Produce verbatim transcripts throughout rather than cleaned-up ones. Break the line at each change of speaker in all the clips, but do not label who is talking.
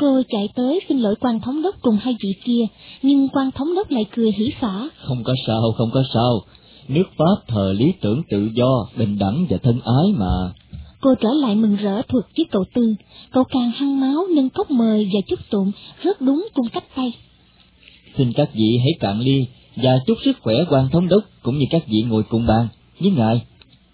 Cô chạy tới xin lỗi quan thống đốc cùng hai vị kia, nhưng quan thống đốc lại cười hỉ xả.
Không có sao, không có sao. Nước Pháp thờ lý tưởng tự do, bình đẳng và thân ái mà.
Cô trở lại mừng rỡ thuật với cậu Tư. Cậu càng hăng máu nâng cốc mời và chúc tụng rất đúng cung cách tay.
Xin các vị hãy cạn ly và chúc sức khỏe quan thống đốc cũng như các vị ngồi cùng bàn với ngài.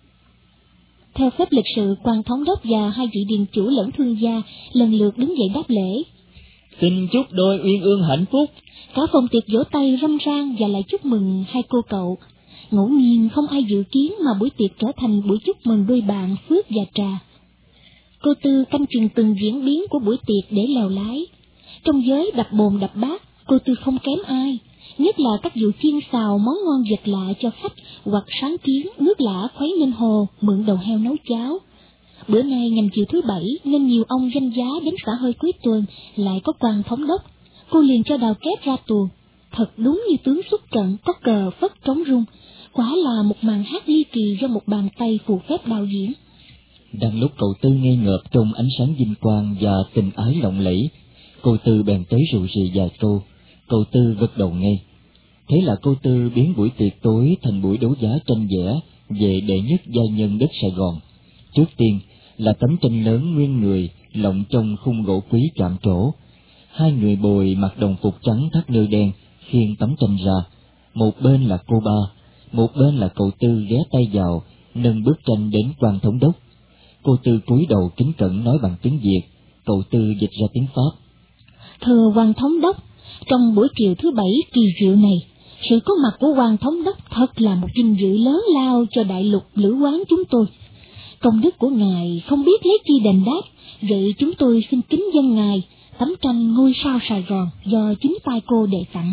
Theo phép lịch sự, quan thống đốc và hai vị điền chủ lẫn thương gia lần lượt đứng dậy đáp lễ.
Xin chúc đôi uyên ương hạnh phúc.
Cả phòng tiệc vỗ tay râm ran và lại chúc mừng hai cô cậu. Ngẫu nhiên không ai dự kiến mà buổi tiệc trở thành buổi chúc mừng đôi bạn Phước và Trà. Cô Tư canh chừng từng diễn biến của buổi tiệc để lèo lái. Trong giới đập bồn đập bát, cô Tư không kém ai, nhất là các vụ chiên xào món ngon vật lạ cho khách hoặc sáng kiến nước lã khuấy nên hồ, mượn đầu heo nấu cháo. Bữa nay nhằm chiều thứ bảy nên nhiều ông danh giá đến xả hơi cuối tuần, lại có quan thống đốc. Cô liền cho đào kép ra tuồng. Thật đúng như tướng xuất trận có cờ phất trống rung, quả là một màn hát ly kỳ do một bàn tay phù phép đạo diễn.
Đang lúc cậu Tư ngây ngợp trong ánh sáng vinh quang và tình ái lộng lẫy, cô Tư bèn tới rù rì vài câu. Cậu Tư gật đầu ngay. Thế là cô Tư biến buổi tiệc tối thành buổi đấu giá tranh vẽ về đệ nhất giai nhân đất Sài Gòn. Trước tiên là tấm tranh lớn nguyên người lộng trong khung gỗ quý chạm trổ. Hai người bồi mặc đồng phục trắng thắt nơ đen khiêng tấm tranh ra. Một bên là cô Ba, một bên là cậu Tư ghé tay vào nâng bức tranh đến quan thống đốc. Cô Tư cúi đầu kính cẩn nói bằng tiếng Việt, cậu Tư dịch ra tiếng Pháp.
Thưa quan thống đốc, trong buổi chiều thứ bảy kỳ diệu này, sự có mặt của quan thống đốc thật là một vinh dự lớn lao cho đại lục lữ quán chúng tôi. Công đức của ngài không biết lấy chi đền đáp, vậy chúng tôi xin kính dâng ngài tấm tranh Ngôi sao Sài Gòn do chính tay cô đề tặng.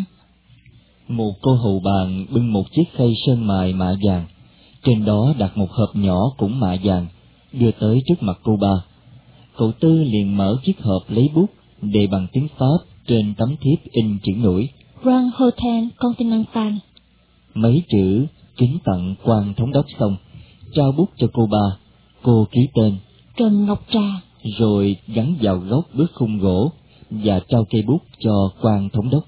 Một cô hầu bàn bưng một chiếc khay sơn mài mạ vàng, trên đó đặt một hộp nhỏ cũng mạ vàng, đưa tới trước mặt cô Ba. Cậu Tư liền mở chiếc hộp lấy bút, đề bằng tiếng Pháp trên tấm thiếp in chữ nổi
Grand Hotel Continental.
Mấy chữ kính tặng quan thống đốc xong, trao bút cho cô Ba. Cô ký tên
Trần Ngọc Trà,
rồi gắn vào góc bức khung gỗ và trao cây bút cho quan thống đốc.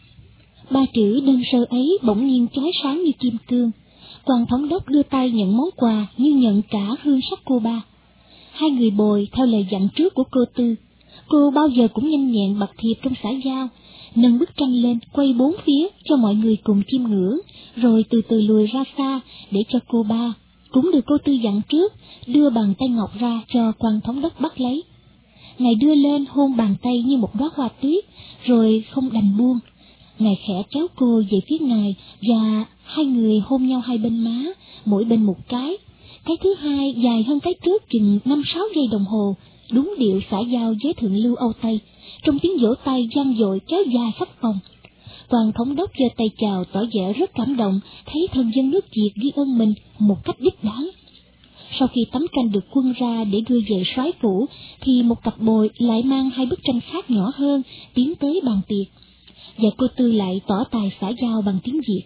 Ba chữ đơn sơ ấy bỗng nhiên chói sáng như kim cương. Quan thống đốc đưa tay nhận món quà như nhận cả hương sắc cô Ba. Hai người bồi theo lời dặn trước của cô Tư. Cô bao giờ cũng nhanh nhẹn bật thiệp trong xã giao, nâng bức tranh lên quay bốn phía cho mọi người cùng chiêm ngưỡng, rồi từ từ lùi ra xa để cho cô Ba, cũng được cô Tư dặn trước, đưa bàn tay ngọc ra cho quan thống đốc bắt lấy. Ngài đưa lên hôn bàn tay như một đóa hoa tuyết, rồi không đành buông. Ngài khẽ kéo cô về phía ngài và hai người hôn nhau hai bên má, mỗi bên một cái. Cái thứ hai dài hơn cái trước chừng năm sáu giây đồng hồ, đúng điệu xã giao với thượng lưu Âu Tây, trong tiếng vỗ tay vang dội kéo dài khắp phòng. Quan thống đốc giơ tay chào tỏ vẻ rất cảm động, thấy thân dân nước Việt ghi ơn mình một cách đích đáng. Sau khi tấm tranh được quân ra để đưa về soái phủ, thì một cặp bồi lại mang hai bức tranh khác nhỏ hơn tiến tới bàn tiệc, và cô Tư lại tỏ tài xã giao bằng tiếng Việt.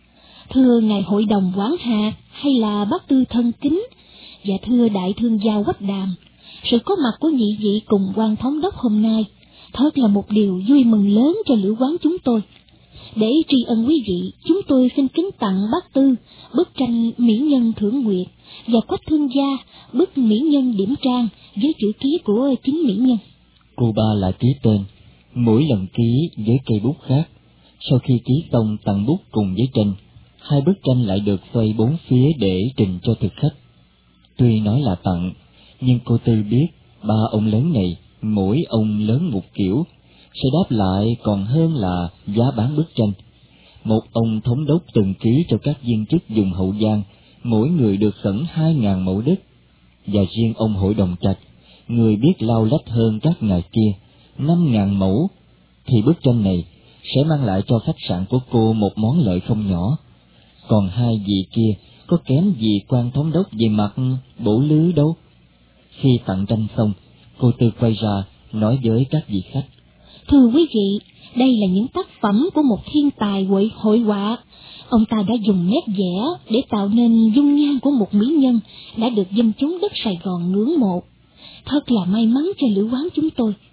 Thưa ngài hội đồng quản hạt hay là bác Tư thân kính, và thưa đại thương gia Quách Đàm, sự có mặt của nhị vị cùng quan thống đốc hôm nay thật là một điều vui mừng lớn cho lữ quán chúng tôi. Để tri ân quý vị, chúng tôi xin kính tặng bác Tư bức tranh Mỹ Nhân Thưởng Nguyệt và Quách thương gia bức Mỹ Nhân Điểm Trang với chữ ký của chính mỹ nhân.
Cô Ba lại ký tên, mỗi lần ký với cây bút khác. Sau khi ký xong tặng bút cùng với tranh, hai bức tranh lại được xoay bốn phía để trình cho thực khách. Tuy nói là tặng, nhưng cô Tư biết ba ông lớn này, mỗi ông lớn một kiểu, sẽ đáp lại còn hơn là giá bán bức tranh. Một ông thống đốc từng ký cho các viên chức vùng Hậu Giang, mỗi người được khẩn hai ngàn mẫu đất, và riêng ông hội đồng trạch, người biết lau lách hơn các ngài kia, năm ngàn mẫu, thì bức tranh này sẽ mang lại cho khách sạn của cô một món lợi không nhỏ. Còn hai vị kia có kém gì quan thống đốc về mặt bổ lứ đâu. Khi tặng tranh xong, cô Tư quay ra nói với các vị khách:
Thưa quý vị, đây là những tác phẩm của một thiên tài hội hội họa. Ông ta đã dùng nét vẽ để tạo nên dung nhan của một mỹ nhân đã được dân chúng đất Sài Gòn ngưỡng mộ. Thật là may mắn cho lữ quán chúng tôi.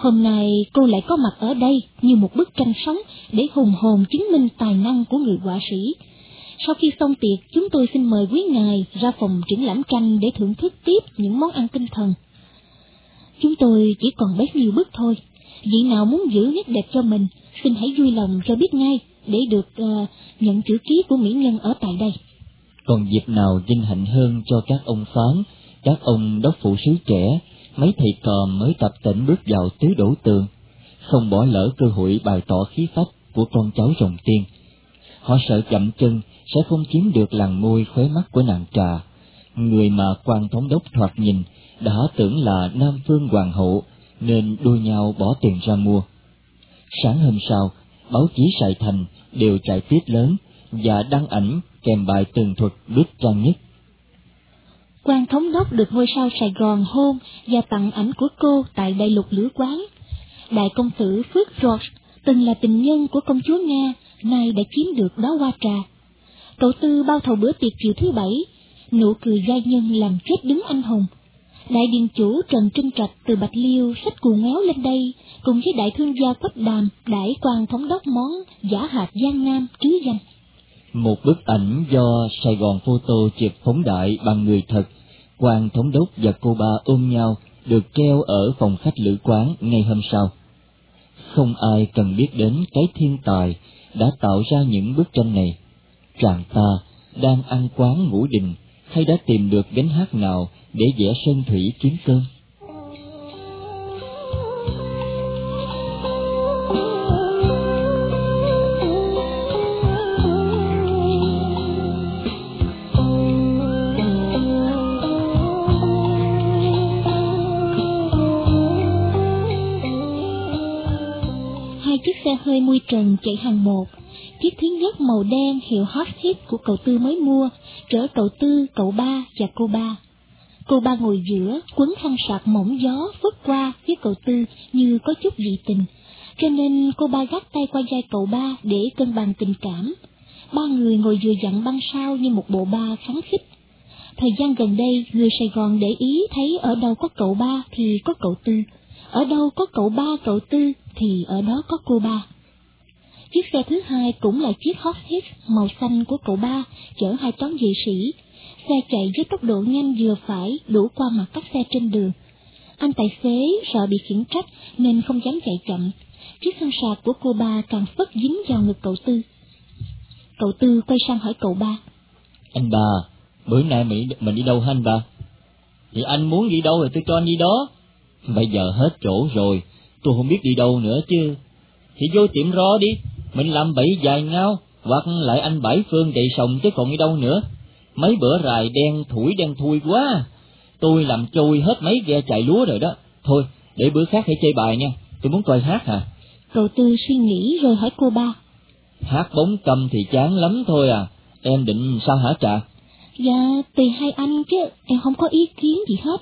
Hôm nay cô lại có mặt ở đây như một bức tranh sống để hùng hồn chứng minh tài năng của người họa sĩ. Sau khi xong tiệc, chúng tôi xin mời quý ngài ra phòng triển lãm tranh để thưởng thức tiếp những món ăn tinh thần. Chúng tôi chỉ còn bấy nhiêu bức thôi. Vị nào muốn giữ nét đẹp cho mình, xin hãy vui lòng cho biết ngay để được uh, nhận chữ ký của mỹ nhân ở tại đây.
Còn dịp nào vinh hạnh hơn cho các ông phán, các ông đốc phụ sứ trẻ, mấy thầy cò mới tập tễnh bước vào tứ đổ tường, không bỏ lỡ cơ hội bày tỏ khí phách của con cháu rồng tiên. Họ sợ chậm chân sẽ không chiếm được làn môi khóe mắt của nàng Trà, người mà quan thống đốc thoạt nhìn đã tưởng là Nam Phương Hoàng hậu, nên đua nhau bỏ tiền ra mua. Sáng hôm sau, báo chí Sài Thành đều chạy tiết lớn và đăng ảnh kèm bài tường thuật bức trang nhất.
Quan thống đốc được ngôi sao Sài Gòn hôn và tặng ảnh của cô tại Đại Lục Lữ Quán. Đại công tử Phước George, từng là tình nhân của công chúa Nga, nay đã chiếm được đó hoa trà. Cậu Tư bao thầu bữa tiệc chiều thứ bảy, nụ cười giai nhân làm chết đứng anh hùng. Đại điện chủ Trần Trinh Trạch từ Bạch Liêu xách cù ngéo lên đây, cùng với đại thương gia Quách Đàm đãi quan thống đốc món giả hạt Giang Nam trứ danh.
Một bức ảnh do Sài Gòn Photo chụp phóng đại bằng người thật, quan thống đốc và cô ba ôm nhau được treo ở phòng khách Lữ Quán ngay hôm sau. Không ai cần biết đến cái thiên tài đã tạo ra những bức tranh này. Chàng ta đang ăn quán ngũ đình hay đã tìm được gánh hát nào để vẽ sơn thủy kiếm cơm?
Hai chiếc xe hơi mui trần chạy hàng một. Chiếc thứ nhất màu đen hiệu hot hit của cậu Tư mới mua, chở cậu Tư, cậu ba và cô ba. Cô ba ngồi giữa, quấn khăn sạc mỏng gió phất qua với cậu Tư như có chút dị tình, cho nên cô ba gác tay qua vai cậu ba để cân bằng tình cảm. Ba người ngồi vừa dặn băng sau như một bộ ba kháng khích. Thời gian gần đây, người Sài Gòn để ý thấy ở đâu có cậu ba thì có cậu Tư, ở đâu có cậu ba cậu Tư thì ở đó có cô ba. Chiếc xe thứ hai cũng là chiếc hot hit màu xanh của cậu ba, chở hai toán vệ sĩ. Xe chạy với tốc độ nhanh vừa phải, đủ qua mặt các xe trên đường. Anh tài xế sợ bị khiển trách nên không dám chạy chậm. Chiếc khăn sạc của cô ba càng phất dính vào ngực cậu Tư. Cậu Tư quay sang hỏi cậu ba:
Anh ba, bữa nay mình, mình đi đâu hả anh ba? Thì anh muốn đi đâu rồi tôi cho anh đi đó. Bây giờ hết chỗ rồi, tôi không biết đi đâu nữa chứ. Thì vô tiệm ro đi, mình làm bẫy dài ngao, hoặc lại anh Bảy Phương chạy sòng chứ còn đi đâu nữa. Mấy bữa rài đen thủi đen thui quá, tôi làm trôi hết mấy ghe chạy lúa rồi đó. Thôi, để bữa khác hãy chơi bài nha, tôi muốn coi hát hả?
Cậu Tư suy nghĩ rồi hỏi cô ba:
Hát bóng cầm thì chán lắm thôi à, em định sao hả Trà?
Dạ, tùy hai anh chứ, em không có ý kiến gì hết.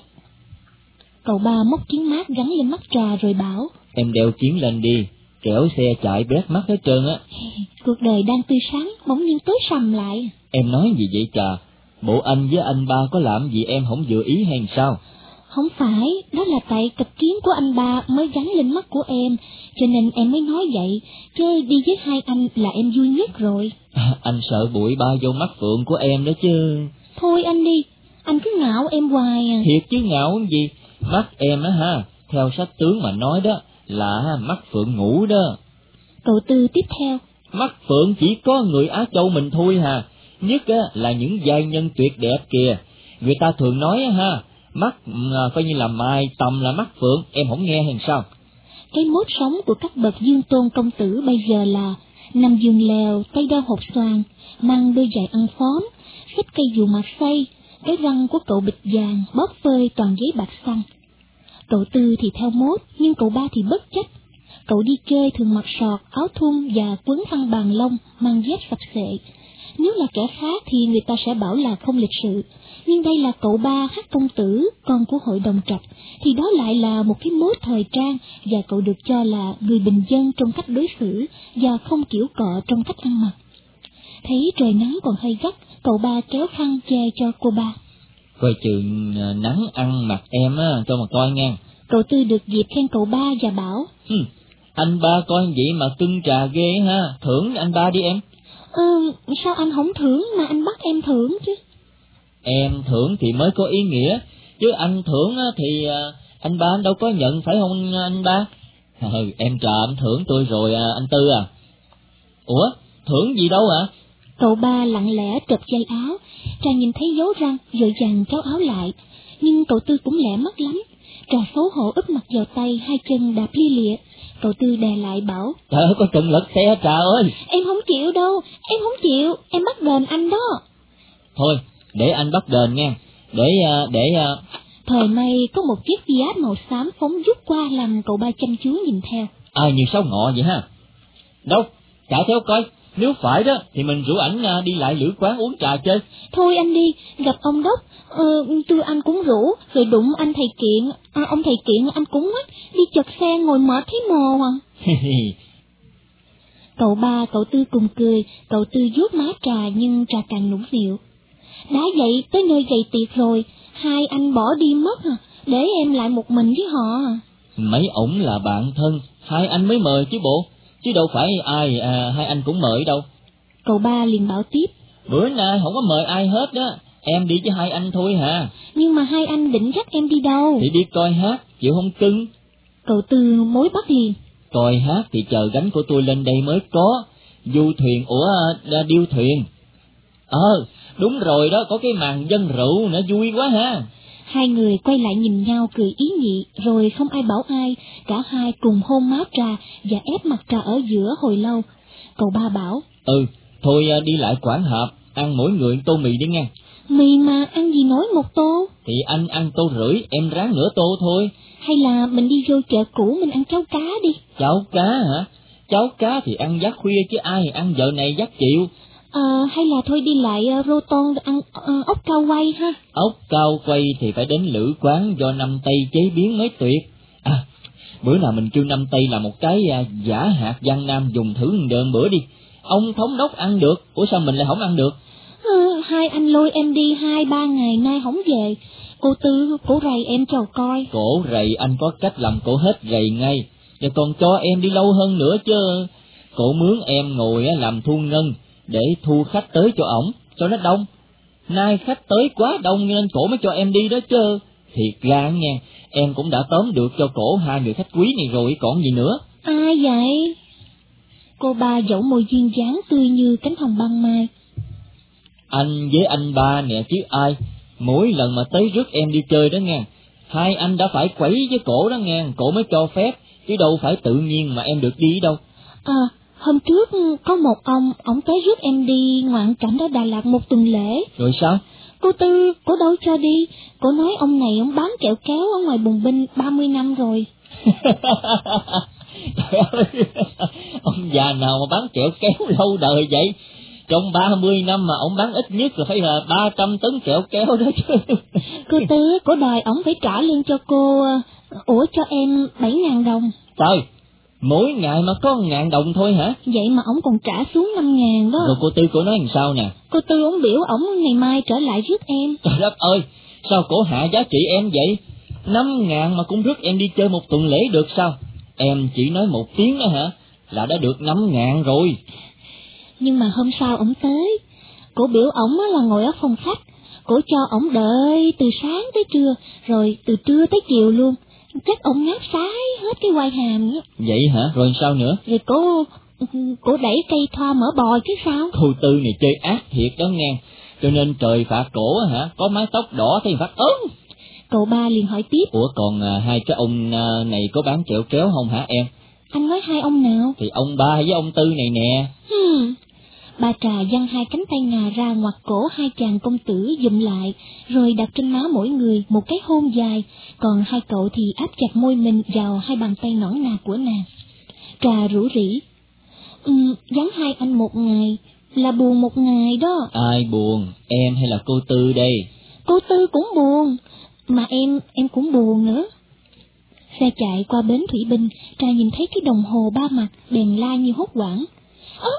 Cậu ba móc kiến mát gắn lên mắt Trà rồi bảo:
Em đeo kiến lên đi, kẻo xe chạy bét mắt hết trơn á.
Cuộc đời đang tươi sáng, bỗng nhiên tối sầm lại.
Em nói gì vậy Trà? Bộ anh với anh ba có làm gì em không vừa ý hay sao?
Không phải, đó là tại cặp kiến của anh ba mới gắn lên mắt của em, cho nên em mới nói vậy, chứ đi với hai anh là em vui nhất rồi.
À, anh sợ bụi ba vô mắt phượng của em đó chứ.
Thôi anh đi, anh cứ ngạo em hoài à.
Thiệt chứ ngạo gì, mắt em á ha, theo sách tướng mà nói đó, là mắt phượng ngủ đó.
Cậu Tư tiếp theo:
Mắt phượng chỉ có người Á Châu mình thôi hà, nhất á, là những giai nhân tuyệt đẹp kìa. Người ta thường nói á ha, mắt à, coi như là mài tầm là mắt phượng, em không nghe hay sao?
Cái mốt sống của các bậc dương tôn công tử bây giờ là nằm giường lèo, tay đeo hộp xoàn, mang đôi giày ăn phóm, xách cây dù mặt xay, cái răng của cậu bịch vàng bóp phơi toàn giấy bạc xăng. Cậu Tư thì theo mốt, nhưng cậu ba thì bất chấp. Cậu đi chơi thường mặc sọt, áo thun và quấn khăn bàn lông, mang dép sạch sệ. Nếu là kẻ khác thì người ta sẽ bảo là không lịch sự, nhưng đây là cậu ba hát công tử, con của hội đồng trạch, thì đó lại là một cái mốt thời trang, và cậu được cho là người bình dân trong cách đối xử và không kiểu cọ trong cách ăn mặc. Thấy trời nắng còn hơi gắt, cậu ba kéo khăn che cho cô ba.
Coi chừng nắng ăn mặt em á, cho mà coi nha,
Cậu Tư được dịp khen cậu ba và bảo:
Hừ, anh ba coi vậy mà cưng trà ghê ha, thưởng anh ba đi em.
Ừ, sao anh không thưởng mà anh bắt em thưởng chứ?
Em thưởng thì mới có ý nghĩa, chứ anh thưởng thì anh ba đâu có nhận, phải không anh ba? Ừ, em Trà anh thưởng tôi rồi anh Tư à. Ủa, thưởng gì đâu ạ? À?
Cậu ba lặng lẽ trật dây áo, Trà nhìn thấy dấu răng, vội vàng kéo áo lại, nhưng cậu Tư cũng lẹ mắt lắm. Trà xấu hổ úp mặt vào tay, hai chân đạp lia lịa. Cậu Tư đè lại bảo:
Trời ơi, có trận lật xe Trà ơi.
Em không chịu đâu, em không chịu, em bắt đền anh đó.
Thôi, để anh bắt đền nha, để, để...
Thời may có một chiếc Fiat màu xám phóng vút qua làm cậu ba chăm chú nhìn theo.
Ai như sáu ngọ vậy ha? Đâu, chạy theo coi, nếu phải đó thì mình rủ ảnh đi lại lữ quán uống trà chơi.
Thôi anh đi, gặp ông Đốc, ờ, Tư anh cũng rủ, rồi đụng anh thầy Kiện, à, ông thầy Kiện anh cũng á, đi chật xe ngồi mệt thấy mồ à. Cậu ba, cậu Tư cùng cười, cậu Tư vuốt má Trà nhưng Trà càng nũng nịu. Đã vậy, tới nơi gầy tiệc rồi, hai anh bỏ đi mất à, để em lại một mình với họ à.
Mấy ổng là bạn thân, hai anh mới mời chứ bộ, chứ đâu phải ai à, hai anh cũng mời đâu.
Cậu ba liền bảo tiếp:
Bữa nay không có mời ai hết đó, em đi với hai anh thôi hả?
Nhưng mà hai anh định dắt em đi đâu?
Thì đi coi hát, chịu không cưng?
Cậu Tư mối bắt liền:
Coi hát thì chờ gánh của tôi lên đây mới có, du thuyền, ủa điêu thuyền. Ờ, đúng rồi đó, có cái màn dân rượu nữa vui quá ha.
Hai người quay lại nhìn nhau cười ý nhị, rồi không ai bảo ai, cả hai cùng hôn má Trà và ép mặt Trà ở giữa hồi lâu. Cậu ba bảo:
Ừ, thôi đi lại Quảng Hợp, ăn mỗi người tô mì đi nghe.
Mì mà ăn gì nói một tô?
Thì anh ăn tô rưỡi, em ráng nửa tô thôi.
Hay là mình đi vô chợ cũ mình ăn cháo cá đi.
Cháo cá hả? Cháo cá thì ăn giấc khuya chứ ai ăn giờ này giấc chịu.
À, hay là thôi đi lại uh, Roton ăn uh, ốc cao quay ha.
Ốc cao quay thì phải đến lữ quán do Năm Tây chế biến mới tuyệt. À, bữa nào mình kêu Năm Tây là một cái uh, giả hạt Giang Nam dùng thử đợn bữa đi. Ông thống đốc ăn được, ủa sao mình lại không ăn được?
À, hai anh lôi em đi hai ba ngày nay không về. Cô Tư, cổ rầy em cho coi.
Cổ rầy anh có cách làm cổ hết rầy ngay, và còn cho em đi lâu hơn nữa chứ. Cổ mướn em ngồi làm thu ngân để thu khách tới cho ổng, cho nó đông. Nay khách tới quá đông nên cổ mới cho em đi đó chứ. Thiệt ra nha, em cũng đã tóm được cho cổ hai người khách quý này rồi còn gì nữa.
Ai vậy? Cô ba dẫu môi duyên dáng tươi như cánh hồng ban mai.
Anh với anh ba nè chứ ai. Mỗi lần mà tới rước em đi chơi đó nghe, hai anh đã phải quẩy với cổ đó nghe, cổ mới cho phép, chứ đâu phải tự nhiên mà em được đi đâu.
À, hôm trước có một ông, ổng tới rước em đi ngoạn cảnh ở Đà Lạt một tuần lễ.
Rồi sao?
Cô Tư, cổ đâu cho đi, cổ nói ông này ông bán kẹo kéo ở ngoài Bùng Binh ba mươi năm rồi.
Trời ơi, ông già nào mà bán kẹo kéo lâu đời vậy? Trong ba mươi năm mà ông bán ít nhất là phải là ba trăm tấn kẹo kéo đó chứ.
Cô Tư, cổ đòi ổng phải trả lương cho cô, ủa cho em bảy ngàn đồng.
Trời, mỗi ngày mà có ngàn đồng thôi hả?
Vậy mà ổng còn trả xuống năm ngàn đó.
Rồi cô Tư cổ nói làm sao nè?
Cô Tư ổng biểu ổng ngày mai trở lại rước em.
Trời đất ơi, sao cổ hạ giá trị em vậy? Năm ngàn mà cũng rước em đi chơi một tuần lễ được sao? Em chỉ nói một tiếng đó hả, là đã được năm ngàn rồi.
Nhưng mà hôm sau ổng tới, cổ biểu ổng là ngồi ở phòng khách, cổ cho ổng đợi từ sáng tới trưa, rồi từ trưa tới chiều luôn. Chắc ổng ngáp sái hết cái quai hàm đó.
Vậy hả? Rồi sao nữa?
Rồi cổ cổ đẩy cây thoa mỡ bò chứ sao?
Cô Tư này chơi ác thiệt đó nghe, cho nên trời phạt cổ hả, có mái tóc đỏ thì phạt ớn.
Cậu ba liền hỏi tiếp:
Ủa còn à, hai cái ông à, này có bán kẹo kéo không hả em?
Anh nói hai ông nào?
Thì ông ba với ông Tư này nè.
Hmm. Bà Trà giăng hai cánh tay ngà ra ngoặt cổ hai chàng công tử giùm lại, rồi đặt trên má mỗi người một cái hôn dài, còn hai cậu thì áp chặt môi mình vào hai bàn tay nõn nà của nàng. Trà rủ rỉ: Ừ, vắng hai anh một ngày là buồn một ngày đó.
Ai buồn, em hay là cô Tư đây?
Cô Tư cũng buồn, mà em, em cũng buồn nữa. Xe chạy qua bến thủy binh, Trà nhìn thấy cái đồng hồ ba mặt, đèn la như hốt hoảng. Ơ, ơ,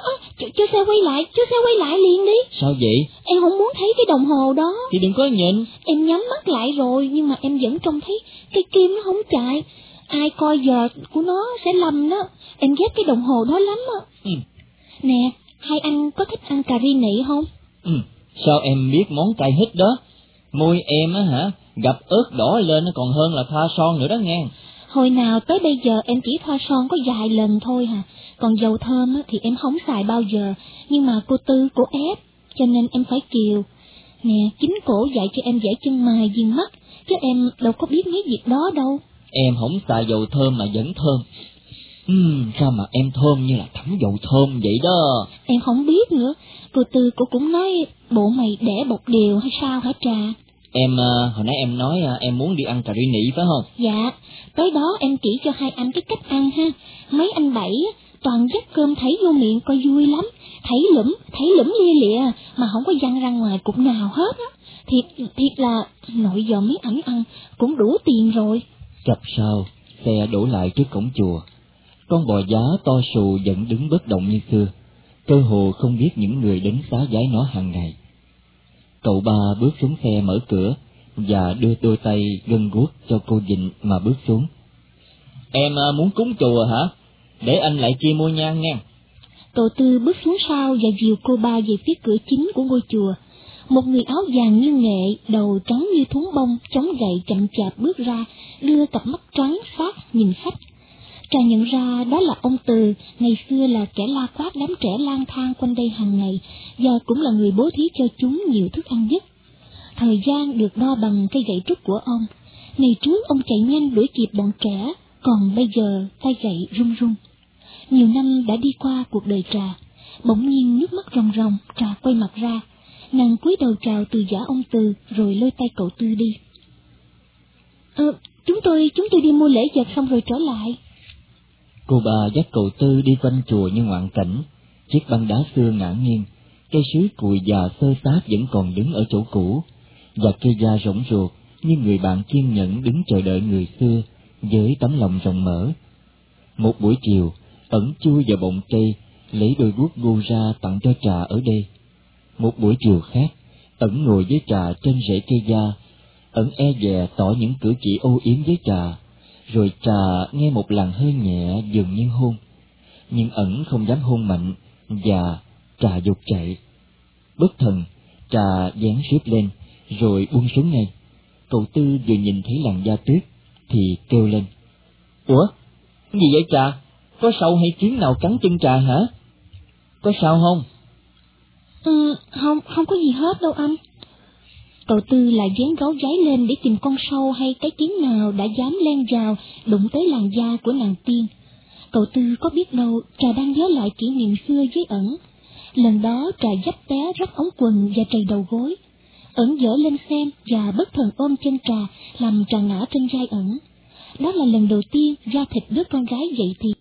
Chú xe quay lại, chú xe quay lại liền đi.
Sao vậy?
Em không muốn thấy cái đồng hồ đó.
Thì đừng có nhìn.
Em nhắm mắt lại rồi, nhưng mà em vẫn trông thấy cái kim nó không chạy. Ai coi giờ của nó sẽ lầm đó. Em ghét cái đồng hồ đó lắm á.
Ừ.
Nè, hai anh có thích ăn cà ri nị không?
Ừ. Sao em biết món cay hít đó? Môi em á hả, gặp ớt đỏ lên nó còn hơn là thoa son nữa đó nghe.
Hồi nào tới bây giờ em chỉ thoa son có vài lần thôi hả. Còn dầu thơm á, thì em không xài bao giờ. Nhưng mà cô Tư cổ ép, cho nên em phải kiều. Nè, chính cổ dạy cho em vẽ chân mày viền mắt, chứ em đâu có biết mấy việc đó đâu.
Em không xài dầu thơm mà vẫn thơm. Ừm, sao mà em thơm như là thấm dầu thơm vậy đó.
Em không biết nữa, cô Tư cổ cũng nói bộ mày đẻ bột điều hay sao hả Trà?
Em, hồi nãy em nói em muốn đi ăn cà ri nị phải không?
Dạ, tới đó em chỉ cho hai anh cái cách ăn ha. Mấy anh Bảy toàn dắt cơm thảy vô miệng coi vui lắm. Thảy lủm, thảy lủm lia lịa mà không có văng ra ngoài cục nào hết á. Thiệt, thiệt là nội giờ mấy ảnh ăn cũng đủ tiền rồi.
Chập sao, xe đổ lại trước cổng chùa. Con bò giá to xù vẫn đứng bất động như xưa, cơ hồ không biết những người đến xá giải nó hàng ngày. Cậu ba bước xuống xe mở cửa và đưa đôi tay gân guốc cho cô Dịnh mà bước xuống. Em muốn cúng chùa hả? Để anh lại kia mua nhang nha.
Cậu Tư bước xuống sau và dìu cô ba về phía cửa chính của ngôi chùa. Một người áo vàng như nghệ, đầu trắng như thúng bông, chống gậy chậm chạp bước ra, đưa cặp mắt trắng sát nhìn khách. Trà nhận ra đó là ông Từ, ngày xưa là kẻ la quát đám trẻ lang thang quanh đây hàng ngày, và cũng là người bố thí cho chúng nhiều thức ăn nhất. Thời gian được đo bằng cây gậy trúc của ông. Ngày trước ông chạy nhanh đuổi kịp bọn trẻ, còn bây giờ tay gậy run run. Nhiều năm đã đi qua cuộc đời Trà, bỗng nhiên nước mắt ròng ròng, Trà quay mặt ra. Nàng cúi đầu chào từ giả ông Từ, rồi lôi tay cậu Tư đi. Ờ, chúng tôi, chúng tôi đi mua lễ vật xong rồi trở lại.
Cô bà dắt cậu Tư đi quanh chùa như ngoạn cảnh. Chiếc băng đá xưa ngả nghiêng, cây sứ cùi già xơ xát vẫn còn đứng ở chỗ cũ, và cây da rỗng ruột như người bạn kiên nhẫn đứng chờ đợi người xưa với tấm lòng rộng mở. Một buổi chiều, Ẩn chui vào bọng cây, lấy đôi guốc gô ra tặng cho Trà ở đây. Một buổi chiều khác, Ẩn ngồi với Trà trên rễ cây da. Ẩn e dè tỏ những cử chỉ âu yếm với Trà, rồi Trà nghe một làn hơi nhẹ dường như hôn. Nhưng Ẩn không dám hôn mạnh, và Trà giục chạy. Bất thần, Trà dán xếp lên, rồi buông xuống ngay. Cậu Tư vừa nhìn thấy làn da tuyết, thì kêu lên. Ủa, cái gì vậy Trà? Có sâu hay kiến nào cắn chân Trà hả? Có sao không?
Ừ, không, không có gì hết đâu anh. Cậu Tư lại dán gấu giấy lên để tìm con sâu hay cái kiến nào đã dám len vào, đụng tới làn da của nàng tiên. Cậu Tư có biết đâu Trà đang nhớ lại kỷ niệm xưa với Ẩn. Lần đó Trà dấp té rách ống quần và trầy đầu gối. Ẩn dở lên xem và bất thần ôm chân Trà, làm Trà ngã trên vai Ẩn. Đó là lần đầu tiên da thịt đứa con gái vậy thì